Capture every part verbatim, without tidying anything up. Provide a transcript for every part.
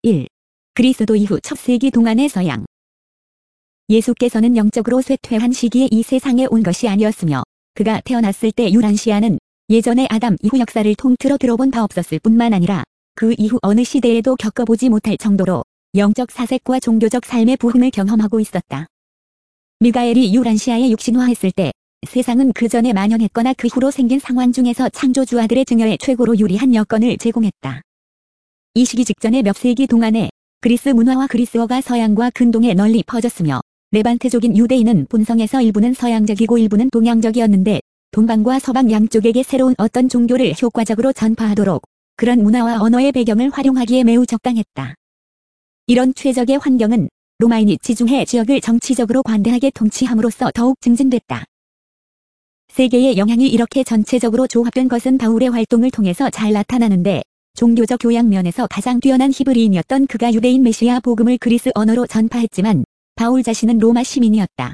일. 그리스도 이후 첫 세기 동안의 서양. 예수께서는 영적으로 쇠퇴한 시기에 이 세상에 온 것이 아니었으며 그가 태어났을 때 유란시아는 예전의 아담 이후 역사를 통틀어 들어본 바 없었을 뿐만 아니라 그 이후 어느 시대에도 겪어보지 못할 정도로 영적 사색과 종교적 삶의 부흥을 경험하고 있었다. 미가엘이 유란시아에 육신화했을 때 세상은 그 전에 만연했거나 그 후로 생긴 상황 중에서 창조주아들의 증여에 최고로 유리한 여건을 제공했다. 이 시기 직전의 몇 세기 동안에 그리스 문화와 그리스어가 서양과 근동에 널리 퍼졌으며 레반트족인 유대인은 본성에서 일부는 서양적이고 일부는 동양적이었는데 동방과 서방 양쪽에게 새로운 어떤 종교를 효과적으로 전파하도록 그런 문화와 언어의 배경을 활용하기에 매우 적당했다. 이런 최적의 환경은 로마인이 지중해 지역을 정치적으로 관대하게 통치함으로써 더욱 증진됐다. 세계의 영향이 이렇게 전체적으로 조합된 것은 바울의 활동을 통해서 잘 나타나는데 종교적 교양 면에서 가장 뛰어난 히브리인이었던 그가 유대인 메시아 복음을 그리스 언어로 전파했지만 바울 자신은 로마 시민이었다.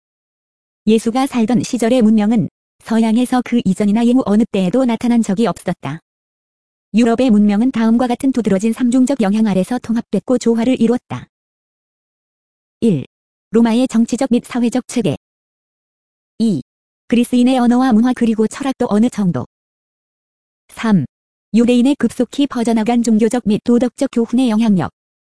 예수가 살던 시절의 문명은 서양에서 그 이전이나 이후 어느 때에도 나타난 적이 없었다. 유럽의 문명은 다음과 같은 두드러진 삼중적 영향 아래서 통합됐고 조화를 이루었다. 일. 로마의 정치적 및 사회적 체계. 이. 그리스인의 언어와 문화 그리고 철학도 어느 정도. 삼. 유대인의 급속히 퍼져나간 종교적 및 도덕적 교훈의 영향력.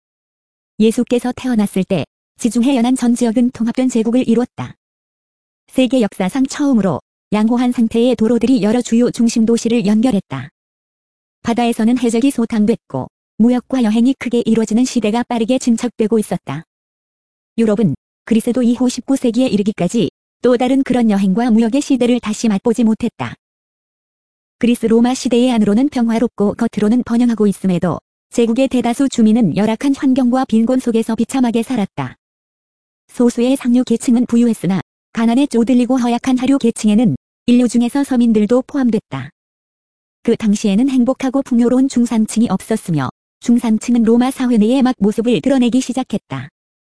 예수께서 태어났을 때 지중해 연안 전 지역은 통합된 제국을 이루었다. 세계 역사상 처음으로 양호한 상태의 도로들이 여러 주요 중심 도시를 연결했다. 바다에서는 해적이 소탕됐고 무역과 여행이 크게 이루어지는 시대가 빠르게 진척되고 있었다. 유럽은 그리스도 이후 십구 세기에 이르기까지 또 다른 그런 여행과 무역의 시대를 다시 맛보지 못했다. 그리스 로마 시대의 안으로는 평화롭고 겉으로는 번영하고 있음에도 제국의 대다수 주민은 열악한 환경과 빈곤 속에서 비참하게 살았다. 소수의 상류 계층은 부유했으나 가난에 쪼들리고 허약한 하류 계층에는 인류 중에서 서민들도 포함됐다. 그 당시에는 행복하고 풍요로운 중산층이 없었으며 중산층은 로마 사회 내의 막 모습을 드러내기 시작했다.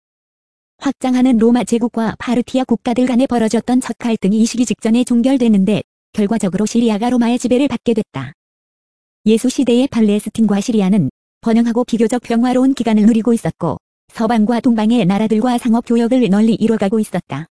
확장하는 로마 제국과 파르티아 국가들 간에 벌어졌던 첫 갈등이 이 시기 직전에 종결됐는데 결과적으로 시리아가 로마의 지배를 받게 됐다. 예수 시대의 팔레스틴과 시리아는 번영하고 비교적 평화로운 기간을 누리고 있었고 서방과 동방의 나라들과 상업 교역을 널리 이뤄가고 있었다.